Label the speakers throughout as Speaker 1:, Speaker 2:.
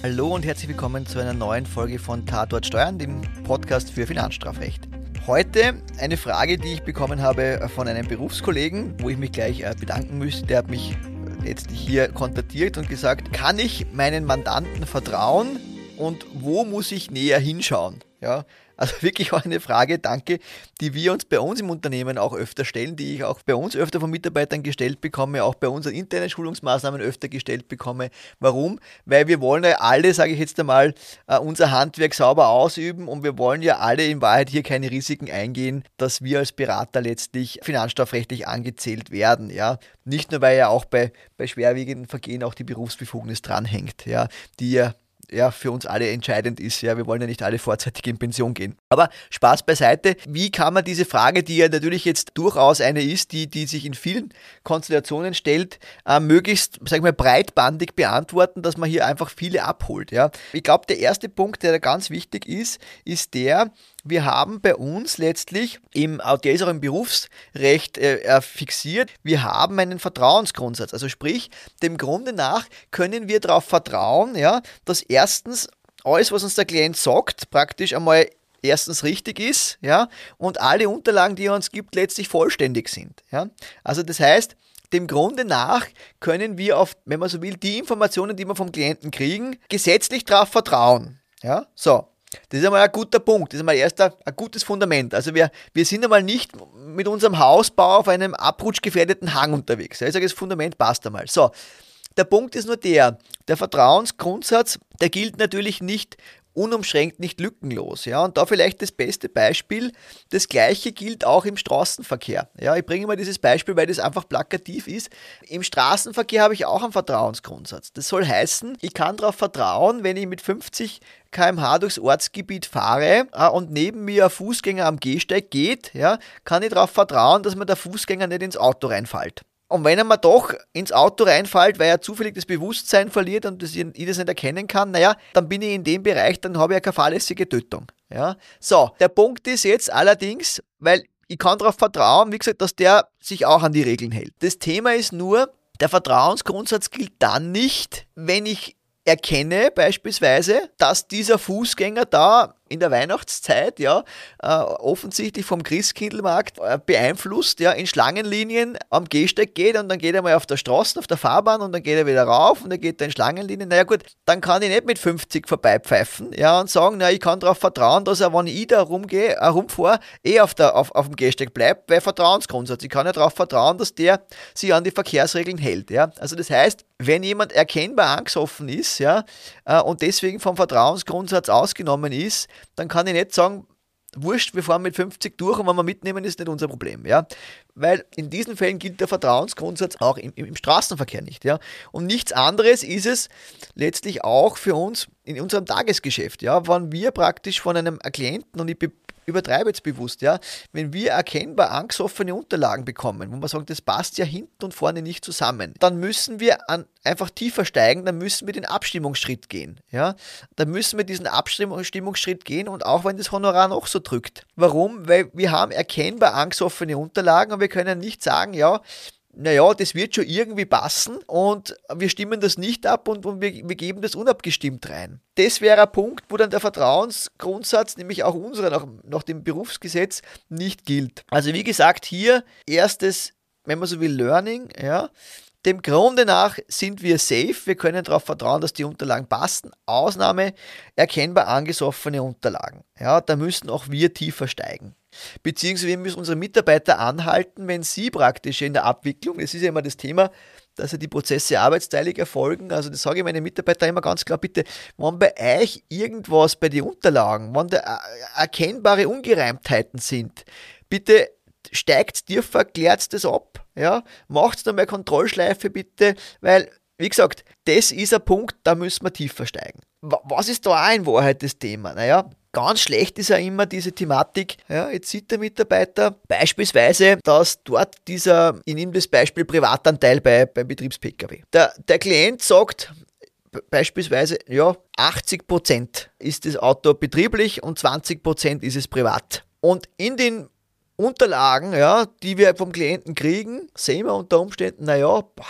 Speaker 1: Hallo und herzlich willkommen zu einer neuen Folge von Tatort Steuern, dem Podcast für Finanzstrafrecht. Heute eine Frage, die ich bekommen habe von einem Berufskollegen, wo ich mich gleich bedanken müsste. Der hat mich letztlich hier kontaktiert und gesagt, kann ich meinen Mandanten vertrauen und wo muss ich näher hinschauen? Ja, also wirklich auch eine Frage, danke, die wir uns bei uns im Unternehmen auch öfter stellen, die ich auch bei uns öfter von Mitarbeitern gestellt bekomme, auch bei unseren internen Schulungsmaßnahmen öfter gestellt bekomme. Warum? Weil wir wollen ja alle, sage ich jetzt einmal, unser Handwerk sauber ausüben und wir wollen ja alle in Wahrheit hier keine Risiken eingehen, dass wir als Berater letztlich finanzstrafrechtlich angezählt werden. Ja? Nicht nur, weil ja auch bei schwerwiegenden Vergehen auch die Berufsbefugnis dranhängt, ja, die ja für uns alle entscheidend ist. Ja, wir wollen ja nicht alle vorzeitig in Pension gehen. Aber Spaß beiseite. Wie kann man diese Frage, die ja natürlich jetzt durchaus eine ist, die sich in vielen Konstellationen stellt, möglichst, sag ich mal, breitbandig beantworten, dass man hier einfach viele abholt. Ja, ich glaube, der erste Punkt, der da ganz wichtig ist der, wir haben bei uns letztlich, der ist auch im Berufsrecht fixiert, wir haben einen Vertrauensgrundsatz. Also sprich, dem Grunde nach können wir darauf vertrauen, ja, dass erstens alles, was uns der Klient sagt, praktisch einmal erstens richtig ist, ja, und alle Unterlagen, die er uns gibt, letztlich vollständig sind. Ja. Also das heißt, dem Grunde nach können wir auf, wenn man so will, die Informationen, die wir vom Klienten kriegen, gesetzlich darauf vertrauen. Ja, so. Das ist einmal ein guter Punkt, das ist einmal ein gutes Fundament. Also wir sind einmal nicht mit unserem Hausbau auf einem abrutschgefährdeten Hang unterwegs. Ich sage, das Fundament passt einmal. So, der Punkt ist nur der Vertrauensgrundsatz, der gilt natürlich nicht unumschränkt, nicht lückenlos. Ja? Und da vielleicht das beste Beispiel, das Gleiche gilt auch im Straßenverkehr. Ja? Ich bringe mal dieses Beispiel, weil das einfach plakativ ist. Im Straßenverkehr habe ich auch einen Vertrauensgrundsatz. Das soll heißen, ich kann darauf vertrauen, wenn ich mit 50 km/h durchs Ortsgebiet fahre und neben mir ein Fußgänger am Gehsteig geht, ja, kann ich darauf vertrauen, dass mir der Fußgänger nicht ins Auto reinfällt. Und wenn er mir doch ins Auto reinfällt, weil er zufällig das Bewusstsein verliert und ich das nicht erkennen kann, dann bin ich in dem Bereich, dann habe ich eine fahrlässige Tötung. Ja? So, der Punkt ist jetzt allerdings, weil ich kann darauf vertrauen, wie gesagt, dass der sich auch an die Regeln hält. Das Thema ist nur, der Vertrauensgrundsatz gilt dann nicht, wenn ich erkenne beispielsweise, dass dieser Fußgänger da in der Weihnachtszeit offensichtlich vom Christkindlmarkt beeinflusst, in Schlangenlinien am Gehsteig geht und dann geht er mal auf der Straße, auf der Fahrbahn und dann geht er wieder rauf und er geht da in Schlangenlinien. Naja gut, dann kann ich nicht mit 50 vorbeipfeifen und sagen, ich kann darauf vertrauen, dass er, wenn ich da rumfahre, auf dem Gehsteig bleibt, weil Vertrauensgrundsatz. Ich kann ja darauf vertrauen, dass der sich an die Verkehrsregeln hält. Ja. Also das heißt, wenn jemand erkennbar angesoffen ist und deswegen vom Vertrauensgrundsatz ausgenommen ist, dann kann ich nicht sagen, wurscht, wir fahren mit 50 durch und wenn wir mitnehmen, ist nicht unser Problem. Ja? Weil in diesen Fällen gilt der Vertrauensgrundsatz auch im Straßenverkehr nicht. Ja? Und nichts anderes ist es letztlich auch für uns in unserem Tagesgeschäft. Ja? Wenn wir praktisch von einem Klienten, und ich übertreibe jetzt bewusst, wenn wir erkennbar angesoffene Unterlagen bekommen, wo man sagt, das passt ja hinten und vorne nicht zusammen, dann müssen wir einfach tiefer steigen, dann müssen wir den Abstimmungsschritt gehen. Ja? Dann müssen wir diesen Abstimmungsschritt gehen und auch wenn das Honorar noch so drückt. Warum? Weil wir haben erkennbar angesoffene Unterlagen und wir können nicht sagen, das wird schon irgendwie passen und wir stimmen das nicht ab und wir geben das unabgestimmt rein. Das wäre ein Punkt, wo dann der Vertrauensgrundsatz, nämlich auch unserer nach dem Berufsgesetz, nicht gilt. Also wie gesagt, hier erstes, wenn man so will, Learning, dem Grunde nach sind wir safe, wir können darauf vertrauen, dass die Unterlagen passen. Ausnahme, erkennbar angesoffene Unterlagen. Ja, da müssen auch wir tiefer steigen. Beziehungsweise wir müssen unsere Mitarbeiter anhalten, wenn sie praktisch in der Abwicklung, das ist ja immer das Thema, dass ja die Prozesse arbeitsteilig erfolgen, also das sage ich meinen Mitarbeitern immer ganz klar, bitte, wenn bei euch irgendwas bei den Unterlagen, wenn da erkennbare Ungereimtheiten sind, bitte steigt tiefer, klärt das ab, macht da mal Kontrollschleife bitte, weil, wie gesagt, das ist ein Punkt, da müssen wir tiefer steigen. Was ist da auch in Wahrheit das Thema? Ganz schlecht ist ja immer diese Thematik, jetzt sieht der Mitarbeiter beispielsweise, dass dort ich nehme das Beispiel Privatanteil bei Betriebs-Pkw. Der Klient sagt beispielsweise, 80% ist das Auto betrieblich und 20% ist es privat. Und in den Unterlagen, die wir vom Klienten kriegen, sehen wir unter Umständen,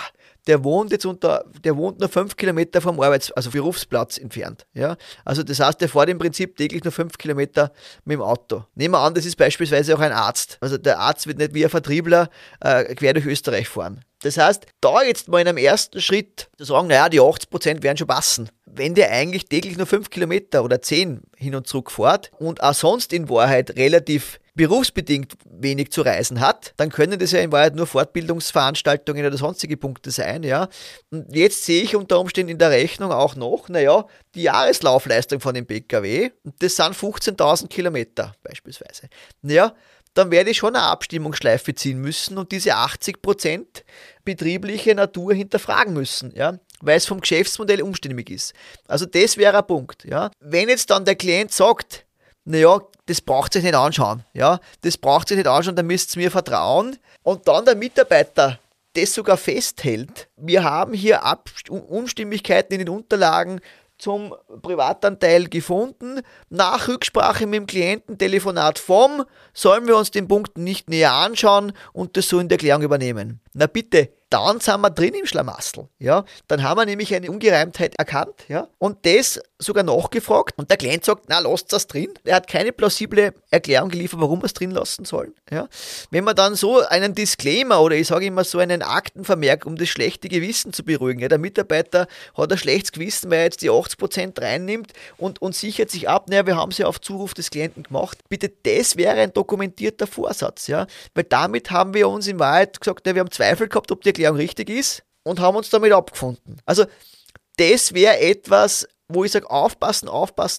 Speaker 1: der wohnt nur 5 Kilometer vom also Berufsplatz entfernt. Ja? Also das heißt, der fährt im Prinzip täglich nur 5 Kilometer mit dem Auto. Nehmen wir an, das ist beispielsweise auch ein Arzt. Also der Arzt wird nicht wie ein Vertriebler quer durch Österreich fahren. Das heißt, da jetzt mal in einem ersten Schritt zu sagen, naja, die 80% werden schon passen. Wenn der eigentlich täglich nur 5 Kilometer oder 10 hin und zurück fährt und auch sonst in Wahrheit relativ berufsbedingt wenig zu reisen hat, dann können das ja in Wahrheit nur Fortbildungsveranstaltungen oder sonstige Punkte sein, ja. Und jetzt sehe ich unter Umständen in der Rechnung auch noch, naja, die Jahreslaufleistung von dem PKW, und das sind 15.000 Kilometer beispielsweise. Naja, dann werde ich schon eine Abstimmungsschleife ziehen müssen und diese 80% betriebliche Natur hinterfragen müssen, ja, weil es vom Geschäftsmodell unstimmig ist. Also das wäre ein Punkt, ja. Wenn jetzt dann der Klient sagt, naja, das braucht sich nicht anschauen, ja, dann müsst ihr mir vertrauen, und dann der Mitarbeiter das sogar festhält, wir haben hier Unstimmigkeiten in den Unterlagen zum Privatanteil gefunden, nach Rücksprache mit dem Klienten, Telefonat sollen wir uns den Punkt nicht näher anschauen und das so in der Erklärung übernehmen. Na bitte, dann sind wir drin im Schlamassel, ja, dann haben wir nämlich eine Ungereimtheit erkannt, ja, und das sogar nachgefragt, und der Klient sagt, na, lasst das drin. Er hat keine plausible Erklärung geliefert, warum wir es drin lassen sollen, ja. Wenn man dann so einen Disclaimer oder ich sage immer so einen Aktenvermerk, um das schlechte Gewissen zu beruhigen, ja, der Mitarbeiter hat ein schlechtes Gewissen, weil er jetzt die 80% reinnimmt und sichert sich ab, naja, wir haben es ja auf Zuruf des Klienten gemacht. Bitte, das wäre ein dokumentierter Vorsatz, ja, weil damit haben wir uns in Wahrheit gesagt, ja, wir haben Zweifel gehabt, ob die Erklärung richtig ist, und haben uns damit abgefunden. Also das wäre etwas, wo ich sage, aufpassen,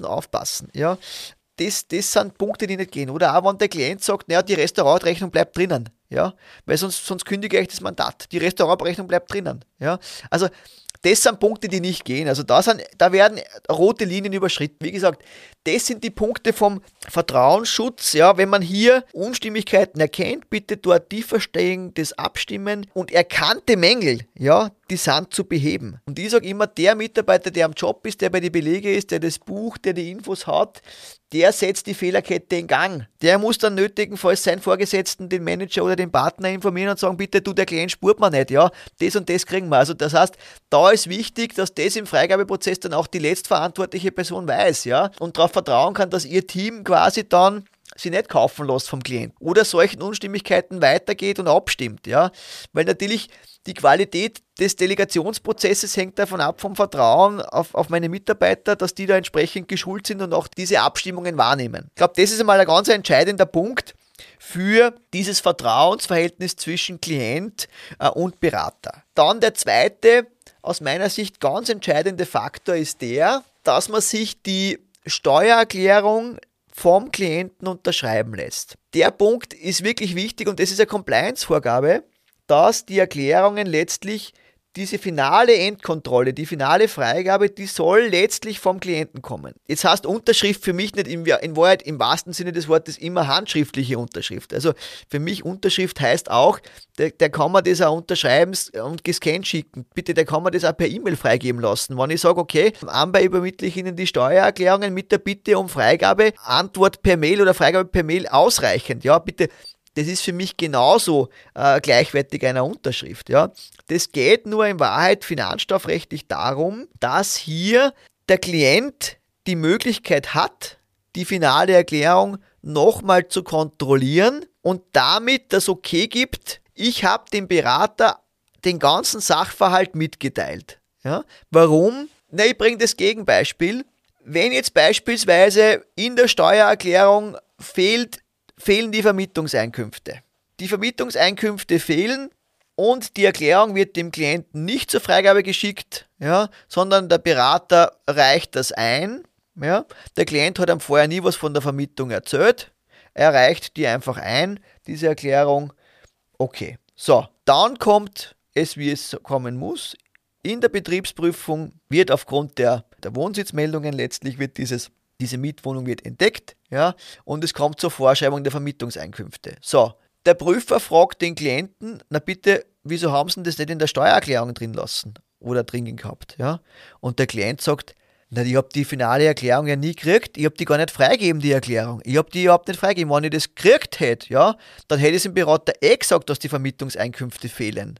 Speaker 1: ja. Das sind Punkte, die nicht gehen. Oder auch, wenn der Klient sagt, naja, die Restaurantrechnung bleibt drinnen, ja, weil sonst kündige ich das Mandat. Die Restaurantrechnung bleibt drinnen, ja. Also das sind Punkte, die nicht gehen. Also da werden rote Linien überschritten. Wie gesagt, das sind die Punkte vom Vertrauensschutz. Ja, wenn man hier Unstimmigkeiten erkennt, bitte dort tiefer stehen, das abstimmen, und erkannte Mängel, ja, die sind zu beheben. Und ich sage immer, der Mitarbeiter, der am Job ist, der bei den Belege ist, der das bucht, der die Infos hat, der setzt die Fehlerkette in Gang. Der muss dann nötigenfalls seinen Vorgesetzten, den Manager oder den Partner informieren und sagen, bitte, du, der Klient spurt man nicht, ja, das und das kriegen wir. Also das heißt, da ist wichtig, dass das im Freigabeprozess dann auch die letztverantwortliche Person weiß, ja, und darauf vertrauen kann, dass ihr Team quasi dann sie nicht kaufen lässt vom Klienten oder solchen Unstimmigkeiten weitergeht und abstimmt, ja, weil natürlich die Qualität des Delegationsprozesses hängt davon ab, vom Vertrauen auf meine Mitarbeiter, dass die da entsprechend geschult sind und auch diese Abstimmungen wahrnehmen. Ich glaube, das ist einmal ein ganz entscheidender Punkt für dieses Vertrauensverhältnis zwischen Klient und Berater. Dann der zweite, aus meiner Sicht ganz entscheidende Faktor ist der, dass man sich die Steuererklärung vom Klienten unterschreiben lässt. Der Punkt ist wirklich wichtig, und das ist eine Compliance-Vorgabe, dass die Erklärungen letztlich diese finale Endkontrolle, die finale Freigabe, die soll letztlich vom Klienten kommen. Jetzt heißt Unterschrift für mich nicht in Wahrheit im wahrsten Sinne des Wortes immer handschriftliche Unterschrift. Also für mich Unterschrift heißt auch, der kann mir das auch unterschreiben und gescannt schicken. Bitte, der kann mir das auch per E-Mail freigeben lassen. Wenn ich sage, okay, anbei übermittle ich Ihnen die Steuererklärungen mit der Bitte um Freigabe, Antwort per Mail oder Freigabe per Mail ausreichend. Ja, bitte. Das ist für mich genauso gleichwertig einer Unterschrift. Ja. Das geht nur in Wahrheit finanzstrafrechtlich darum, dass hier der Klient die Möglichkeit hat, die finale Erklärung nochmal zu kontrollieren und damit das Okay gibt, ich habe dem Berater den ganzen Sachverhalt mitgeteilt. Ja. Warum? Na, ich bringe das Gegenbeispiel. Wenn jetzt beispielsweise in der Steuererklärung fehlen die Vermietungseinkünfte. Die Vermietungseinkünfte fehlen und die Erklärung wird dem Klienten nicht zur Freigabe geschickt, ja, sondern der Berater reicht das ein. Ja. Der Klient hat ihm vorher nie was von der Vermietung erzählt. Er reicht die einfach ein, diese Erklärung. Okay, so, dann kommt es, wie es kommen muss. In der Betriebsprüfung wird aufgrund der Wohnsitzmeldungen letztlich diese Mietwohnung wird entdeckt, ja, und es kommt zur Vorschreibung der Vermietungseinkünfte. So, der Prüfer fragt den Klienten, na bitte, wieso haben Sie das nicht in der Steuererklärung drin lassen oder drin gehabt, ja? Und der Klient sagt, na, ich habe die finale Erklärung ja nie gekriegt, ich habe die gar nicht freigegeben, die Erklärung. Ich habe die überhaupt nicht freigegeben. Wenn ich das gekriegt hätte, ja, dann hätte es dem Berater gesagt, dass die Vermietungseinkünfte fehlen.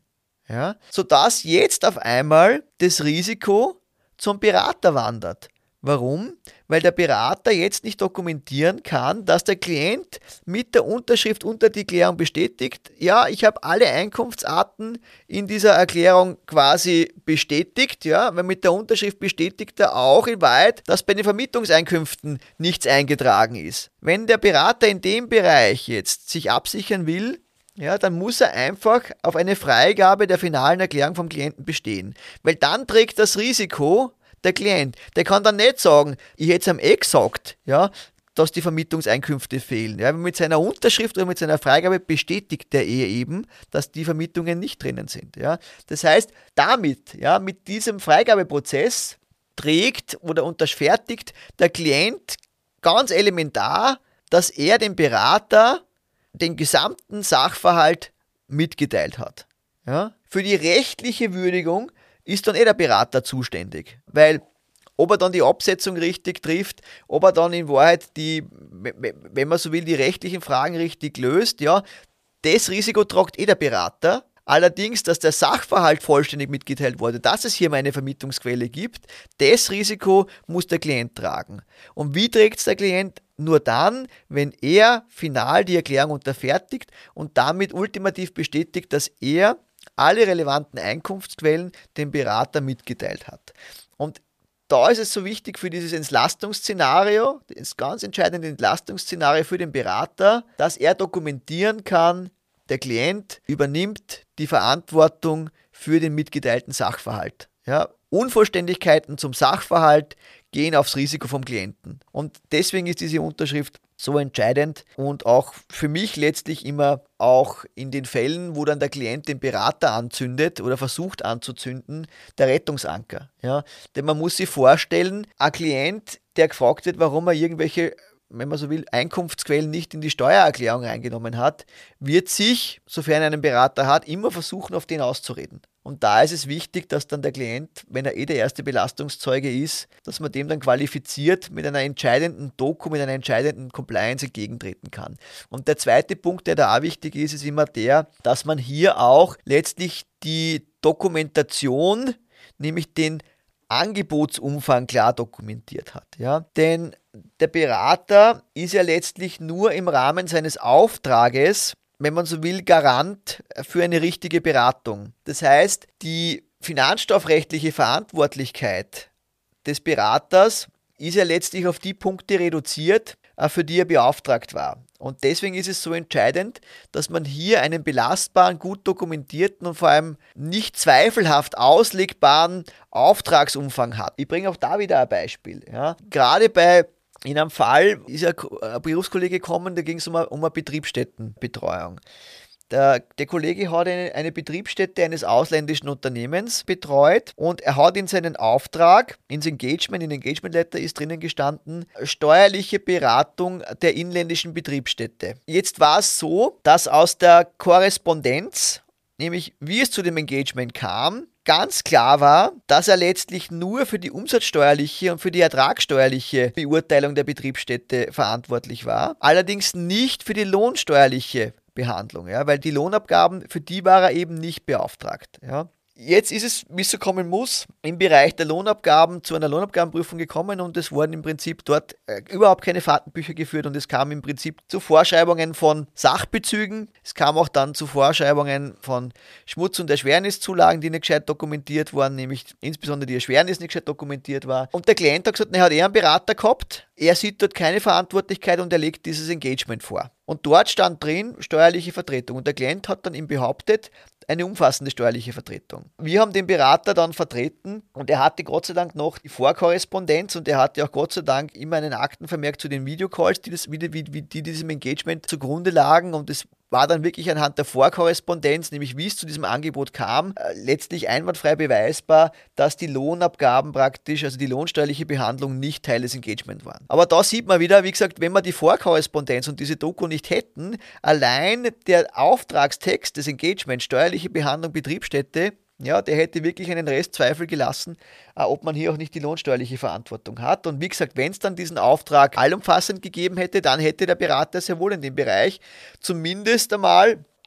Speaker 1: Ja, sodass jetzt auf einmal das Risiko zum Berater wandert. Warum? Weil der Berater jetzt nicht dokumentieren kann, dass der Klient mit der Unterschrift unter die Erklärung bestätigt, ja, ich habe alle Einkunftsarten in dieser Erklärung quasi bestätigt, ja, weil mit der Unterschrift bestätigt er auch in Wahrheit, dass bei den Vermietungseinkünften nichts eingetragen ist. Wenn der Berater in dem Bereich jetzt sich absichern will, ja, dann muss er einfach auf eine Freigabe der finalen Erklärung vom Klienten bestehen. Weil dann trägt das Risiko der Klient. Der kann dann nicht sagen, ich hätte es am gesagt, ja, dass die Vermietungseinkünfte fehlen. Ja, mit seiner Unterschrift oder mit seiner Freigabe bestätigt er eben, dass die Vermietungen nicht drinnen sind. Ja. Das heißt, damit, ja, mit diesem Freigabeprozess trägt oder unterfertigt der Klient ganz elementar, dass er dem Berater den gesamten Sachverhalt mitgeteilt hat. Ja. Für die rechtliche Würdigung ist dann der Berater zuständig, weil ob er dann die Absetzung richtig trifft, ob er dann in Wahrheit die, wenn man so will, die rechtlichen Fragen richtig löst, ja, das Risiko trägt der Berater. Allerdings, dass der Sachverhalt vollständig mitgeteilt wurde, dass es hier eine Vermietungsquelle gibt, das Risiko muss der Klient tragen. Und wie trägt es der Klient? Nur dann, wenn er final die Erklärung unterfertigt und damit ultimativ bestätigt, dass er alle relevanten Einkunftsquellen dem Berater mitgeteilt hat. Und da ist es so wichtig für dieses Entlastungsszenario, das ganz entscheidende Entlastungsszenario für den Berater, dass er dokumentieren kann, der Klient übernimmt die Verantwortung für den mitgeteilten Sachverhalt. Ja, Unvollständigkeiten zum Sachverhalt gehen aufs Risiko vom Klienten. Und deswegen ist diese Unterschrift so entscheidend und auch für mich letztlich immer auch in den Fällen, wo dann der Klient den Berater anzündet oder versucht anzuzünden, der Rettungsanker. Ja? Denn man muss sich vorstellen, ein Klient, der gefragt wird, warum er irgendwelche, wenn man so will, Einkunftsquellen nicht in die Steuererklärung reingenommen hat, wird sich, sofern er einen Berater hat, immer versuchen, auf den auszureden. Und da ist es wichtig, dass dann der Klient, wenn er der erste Belastungszeuge ist, dass man dem dann qualifiziert mit einer entscheidenden Doku, mit einer entscheidenden Compliance entgegentreten kann. Und der zweite Punkt, der da auch wichtig ist, ist immer der, dass man hier auch letztlich die Dokumentation, nämlich den Angebotsumfang klar dokumentiert hat. Ja? Denn der Berater ist ja letztlich nur im Rahmen seines Auftrages, wenn man so will, Garant für eine richtige Beratung. Das heißt, die finanzstoffrechtliche Verantwortlichkeit des Beraters ist ja letztlich auf die Punkte reduziert, für die er beauftragt war. Und deswegen ist es so entscheidend, dass man hier einen belastbaren, gut dokumentierten und vor allem nicht zweifelhaft auslegbaren Auftragsumfang hat. Ich bringe auch da wieder ein Beispiel. Ja. Gerade in einem Fall ist ein Berufskollege gekommen, da ging es um eine Betriebsstättenbetreuung. Der Kollege hat eine Betriebsstätte eines ausländischen Unternehmens betreut und er hat in seinen Auftrag, in den Engagement Letter ist drinnen gestanden, steuerliche Beratung der inländischen Betriebsstätte. Jetzt war es so, dass aus der Korrespondenz, nämlich wie es zu dem Engagement kam, ganz klar war, dass er letztlich nur für die umsatzsteuerliche und für die ertragssteuerliche Beurteilung der Betriebsstätte verantwortlich war, allerdings nicht für die lohnsteuerliche Behandlung, ja, weil die Lohnabgaben, für die war er eben nicht beauftragt. Ja. Jetzt ist es, wie es so kommen muss, im Bereich der Lohnabgaben zu einer Lohnabgabenprüfung gekommen und es wurden im Prinzip dort überhaupt keine Fahrtenbücher geführt und es kam im Prinzip zu Vorschreibungen von Sachbezügen. Es kam auch dann zu Vorschreibungen von Schmutz- und Erschwerniszulagen, die nicht gescheit dokumentiert waren, nämlich insbesondere die Erschwernis nicht gescheit dokumentiert war. Und der Klient hat gesagt, er hat einen Berater gehabt, er sieht dort keine Verantwortlichkeit und er legt dieses Engagement vor. Und dort stand drin steuerliche Vertretung und der Klient hat dann ihm behauptet, eine umfassende steuerliche Vertretung. Wir haben den Berater dann vertreten und er hatte Gott sei Dank noch die Vorkorrespondenz und er hatte auch Gott sei Dank immer einen Aktenvermerk zu den Videocalls, die diesem Engagement zugrunde lagen und es war dann wirklich anhand der Vorkorrespondenz, nämlich wie es zu diesem Angebot kam, letztlich einwandfrei beweisbar, dass die Lohnabgaben praktisch, also die lohnsteuerliche Behandlung nicht Teil des Engagements waren. Aber da sieht man wieder, wie gesagt, wenn wir die Vorkorrespondenz und diese Doku nicht hätten, allein der Auftragstext des Engagements, steuerliche Behandlung Betriebsstätte, ja, der hätte wirklich einen Rest Zweifel gelassen, ob man hier auch nicht die lohnsteuerliche Verantwortung hat. Und wie gesagt, wenn es dann diesen Auftrag allumfassend gegeben hätte, dann hätte der Berater sehr wohl in dem Bereich zumindest einmal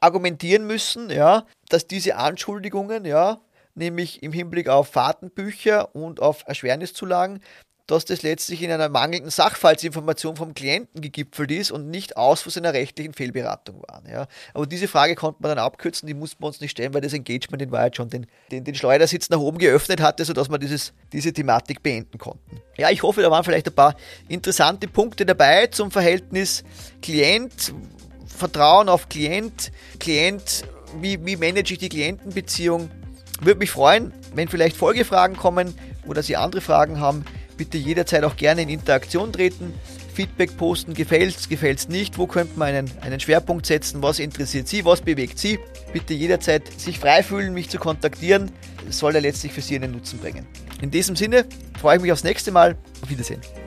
Speaker 1: argumentieren müssen, ja, dass diese Anschuldigungen, ja, nämlich im Hinblick auf Fahrtenbücher und auf Erschwerniszulagen, dass das letztlich in einer mangelnden Sachverhaltsinformation vom Klienten gegipfelt ist und nicht Ausfluss einer rechtlichen Fehlberatung war. Ja. Aber diese Frage konnte man dann abkürzen, die mussten wir uns nicht stellen, weil das Engagement in Wahrheit schon den Schleudersitz nach oben geöffnet hatte, sodass wir diese Thematik beenden konnten. Ja, ich hoffe, da waren vielleicht ein paar interessante Punkte dabei zum Verhältnis Klient, Vertrauen auf Klient, wie manage ich die Klientenbeziehung. Würde mich freuen, wenn vielleicht Folgefragen kommen oder Sie andere Fragen haben. Bitte jederzeit auch gerne in Interaktion treten, Feedback posten, gefällt's nicht, wo könnte man einen Schwerpunkt setzen, was interessiert Sie, was bewegt Sie. Bitte jederzeit sich frei fühlen, mich zu kontaktieren, das soll ja letztlich für Sie einen Nutzen bringen. In diesem Sinne freue ich mich aufs nächste Mal, auf Wiedersehen.